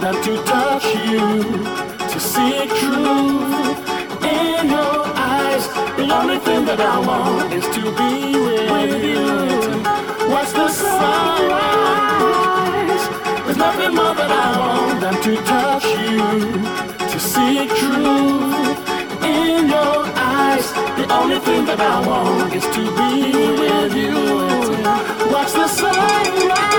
than to touch you, to see truth in your eyes. The only thing that I want is to be with you. Watch the sunrise. There's nothing more that I want than to touch you, to see truth in your eyes. The only thing that I want is to be with you. Watch the sunrise.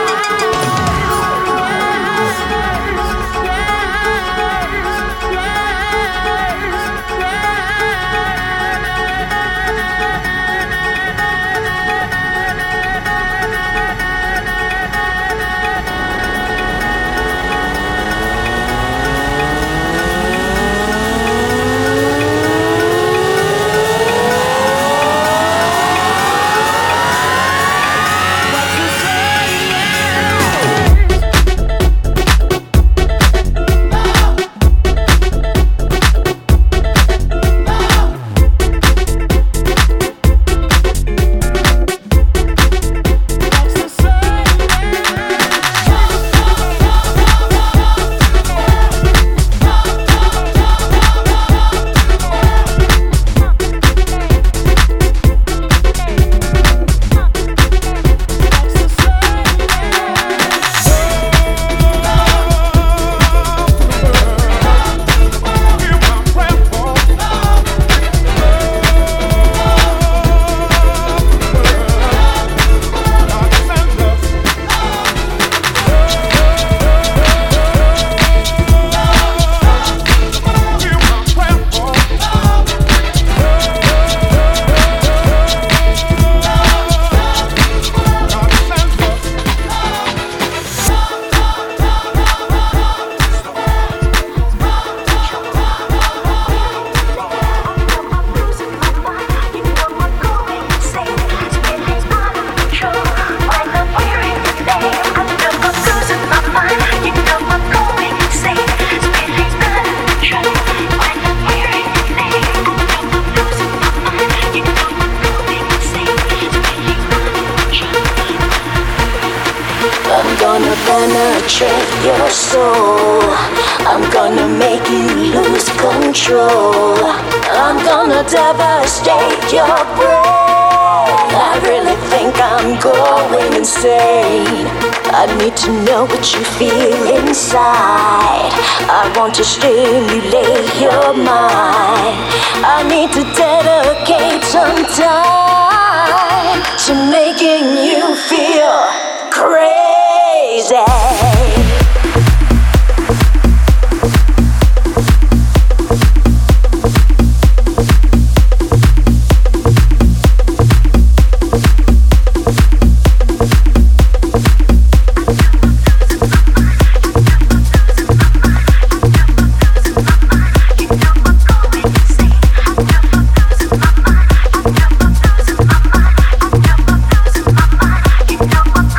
Penetrate your soul. I'm gonna make you lose control. I'm gonna devastate your brain. I really think I'm going insane. I need to know what you feel inside. I want to stimulate your mind. I need to dedicate some time to making you feel crazy. You know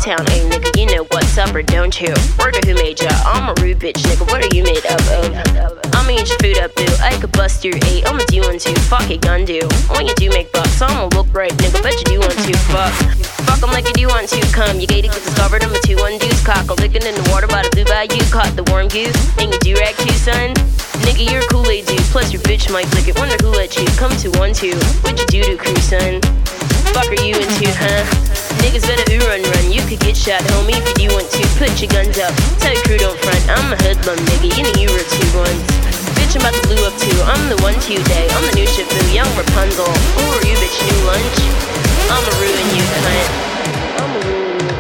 Bucktown, hey nigga, you know what's up or don't you? Word of who made ya? I'm a rude bitch, nigga, what are you made up of? I'ma eat your food up, boo, I could bust your eight, I'ma do one too, fuck it, gun do. When you do make bucks, I'ma look right, nigga, bet you do want to, fuck 'em like you do want to, come, you gated, get discovered, I'm a 2-1 deuce, cock, a lickin' in the water by the blue bayou, caught the warm goose, and you do-rag too, son? Nigga, you're a Kool-Aid dude, plus your bitch might lick it, wonder who let you come to 1-2, what you do to crew, son? Fuck are you into, huh? Niggas better ooh run, you could get shot, homie, if you do want to. Put your guns up, tell your crew don't front. I'm a hoodlum, nigga, you know you were 2-1s. Bitch, I'm about to blue up too, I'm the 1-2 day. I'm the new shit boo, young Rapunzel. Who are you, bitch, new lunch? I'ma ruin you, cunt. I'ma ruin you,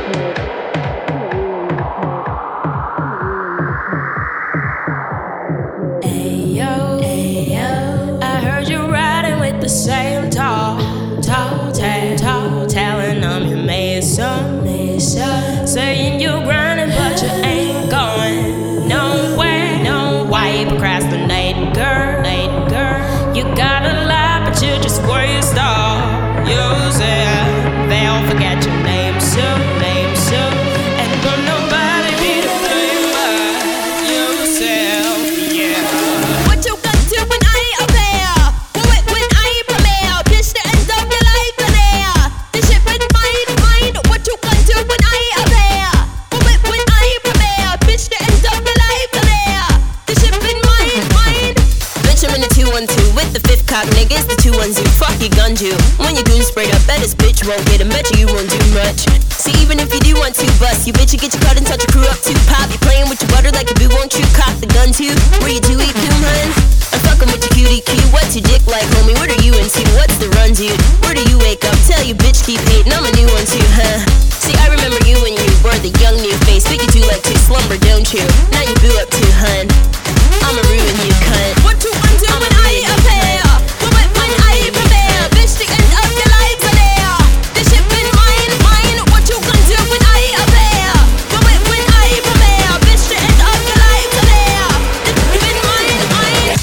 cunt. Ayo, ayo, I heard you riding with the same tall talent, I'm your mason. Saying you're grinding, but you ain't going nowhere. No, why you procrastinating, girl? You got a lot, but you just waste all yourself. They'll forget your name soon. And will nobody be the same but yourself, yeah. What you gonna do when I ain't up there? When I ain't prepared? Bitch, the end of your life in there. This shit with mine. What you gonna do when I ain't up there? When I ain't prepared? Bitch, the end of your life in there. This shit with mine. Bitch, I'm in the 2-1-2 with the 5th cop, nigga. It's the 2-1-2. Fuck your gun, you. When your goon sprayed up, bet this bitch won't get him. Bet you won't do much. See, even if you do want to bust, you bitch, you get your cut and touch your crew up too. Pop, you playing with your butter like a boo, won't you cock the gun too? Where you do eat poom, hun? I'm fucking with your cutie Q. What's your dick like, homie? What are you into? What's the run, dude? Where do you wake up? Tell your bitch keep hating. I'm a new one too, huh? See, I remember you when you were the young new face, but you do like to slumber, don't you? Now you boo up too, hun. I'ma ruin you, cunt. What you undo when I ain't up here? When I ain't prepared? Bitch, the end of your life in there. This shit been mine. What you gonna do when I ain't up here? When I ain't prepared? Bitch, the end of your life in there. This been mine.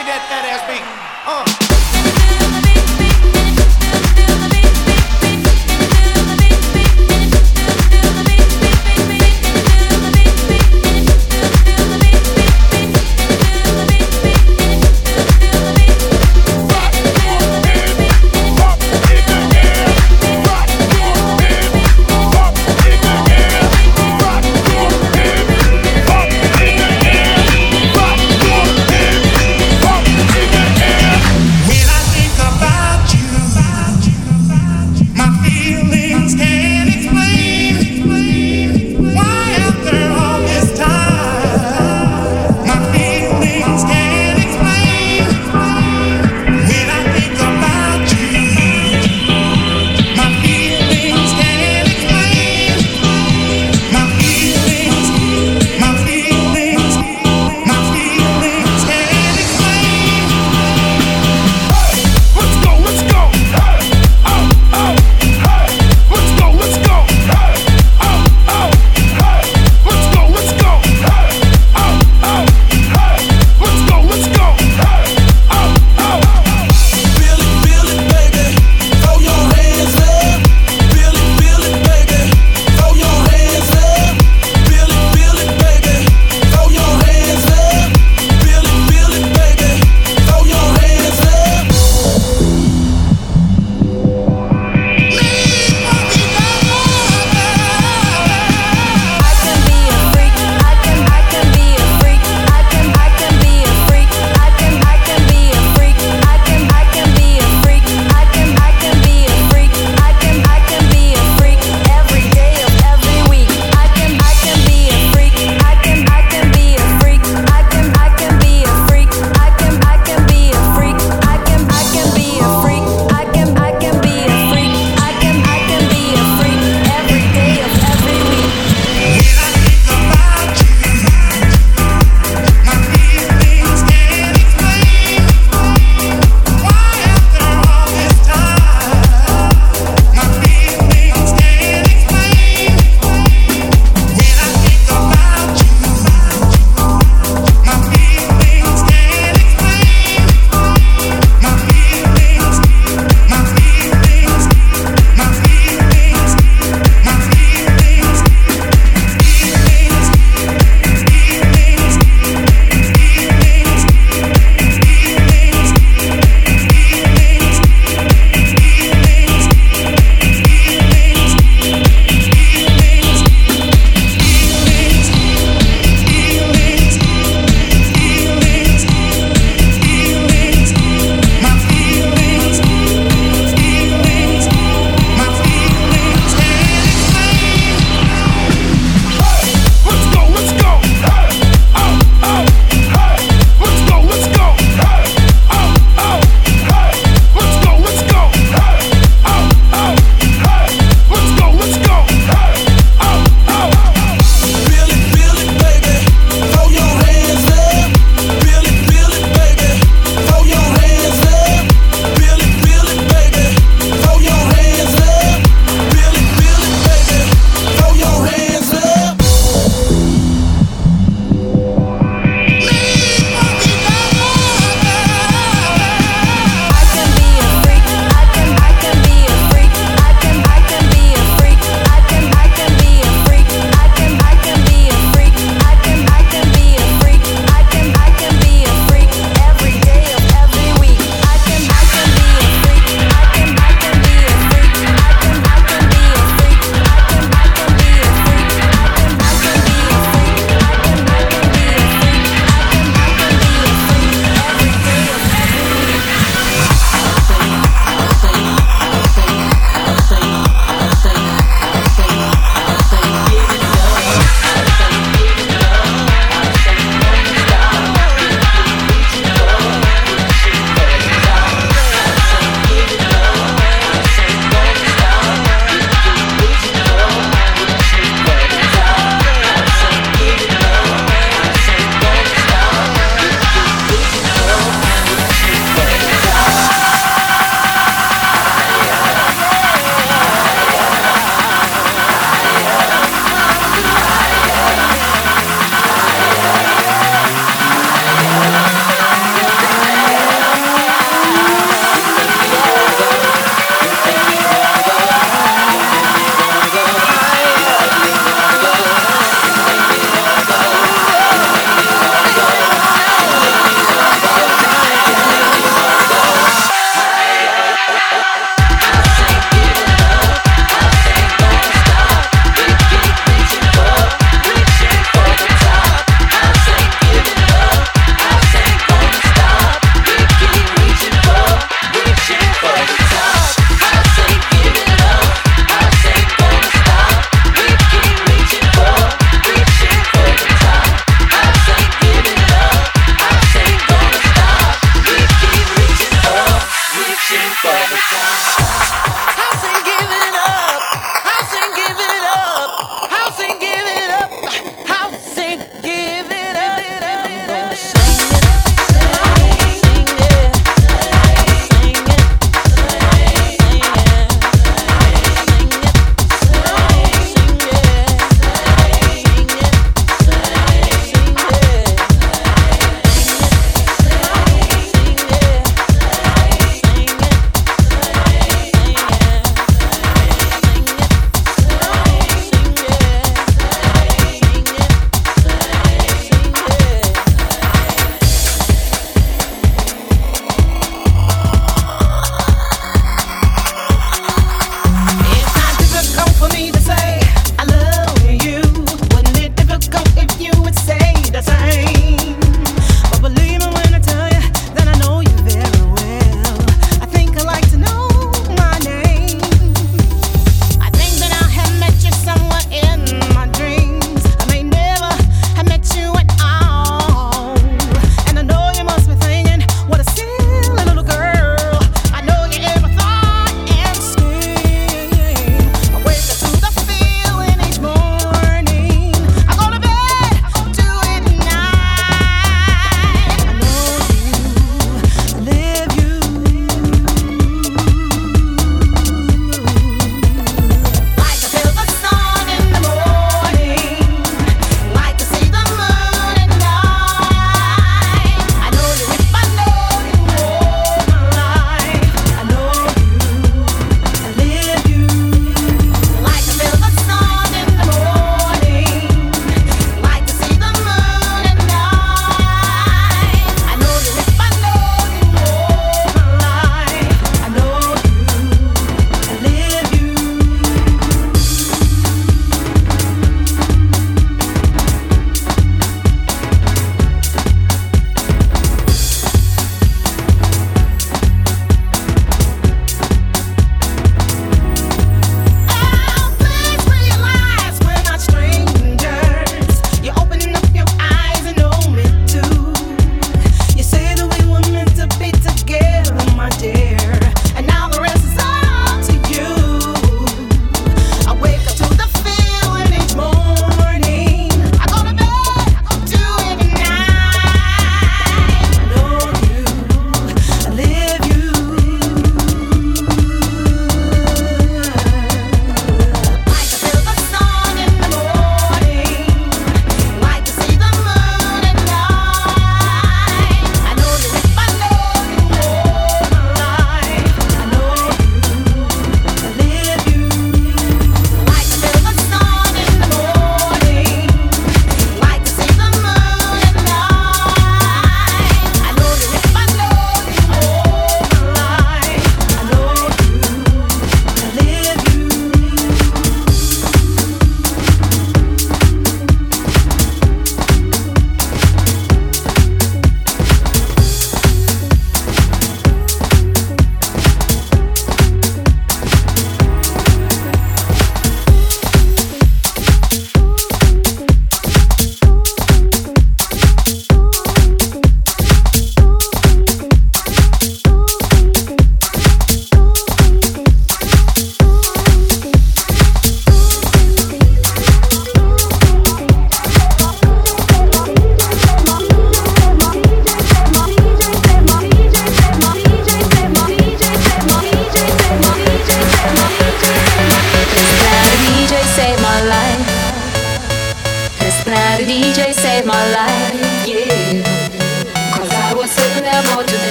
dig that fat ass beat. We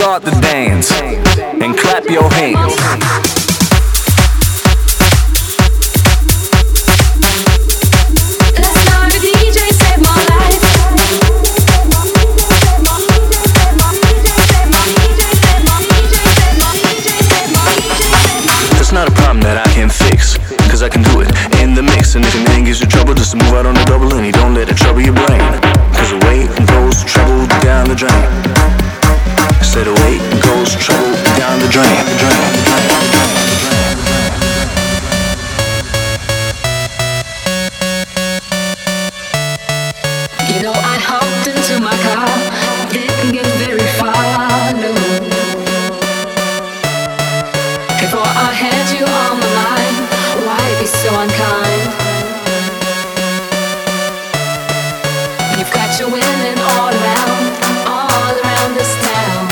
start the dance and clap your hands. That's not a problem that I can fix, cause I can do it in the mix. And if your man gives you trouble, just move out on the double and you don't let it trouble your brain. Cause away goes trouble down the drain. Said away goes trouble down the drain. You know, I hopped into my car, didn't get very far, no. Before I had you on my mind, why be so unkind? You've got your women all around this town.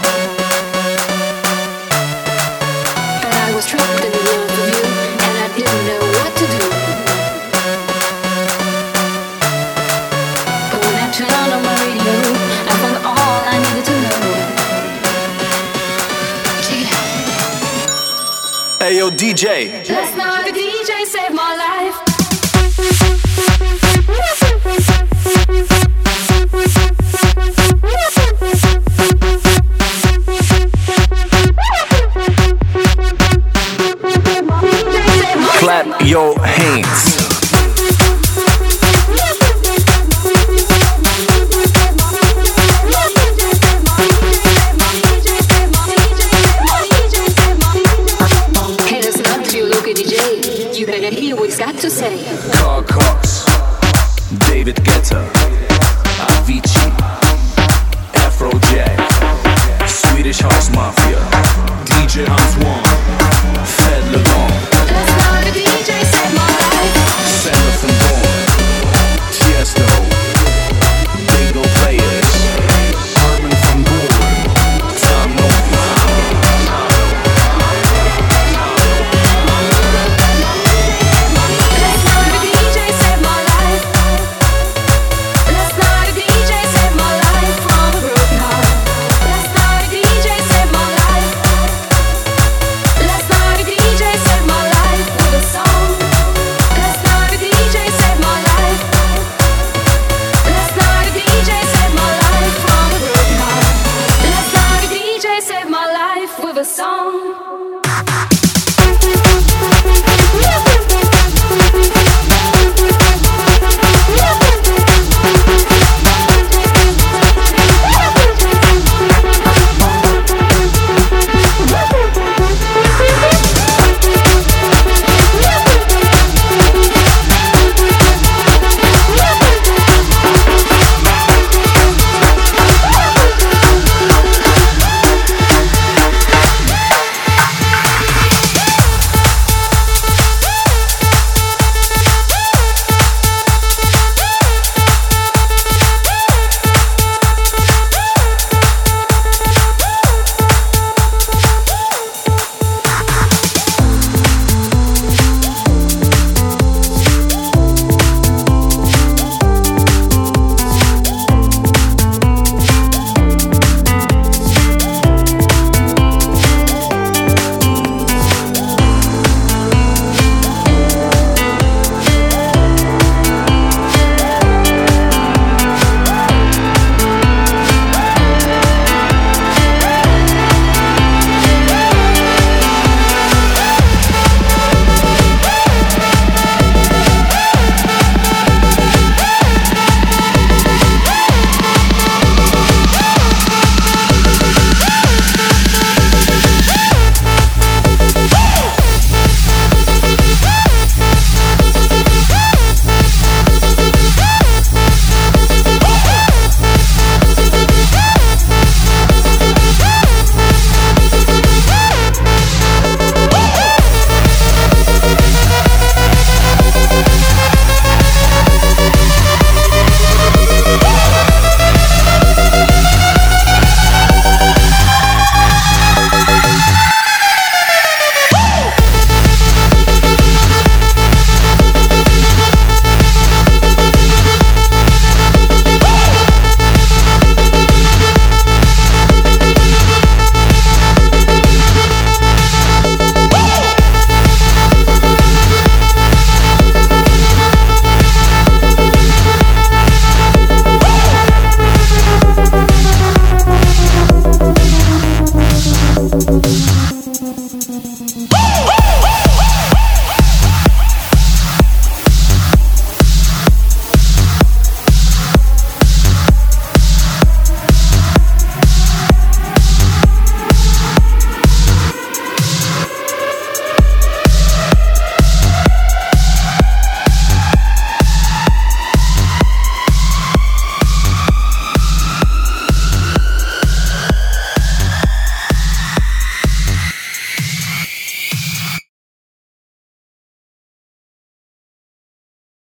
But I was trapped in love with you, and I didn't know what to do. But when I turned on my radio, I found all I needed to know. Check it out. Hey yo DJ. Last night the DJ saved my life. Clap your hands. Hey, listen up to your local DJ. You better hear what he's got to say. Carl Cox, David Guetta, Avicii, Afrojack, Swedish House Mafia, DJ Antoine, Fed Levon. Last night the DJ saved my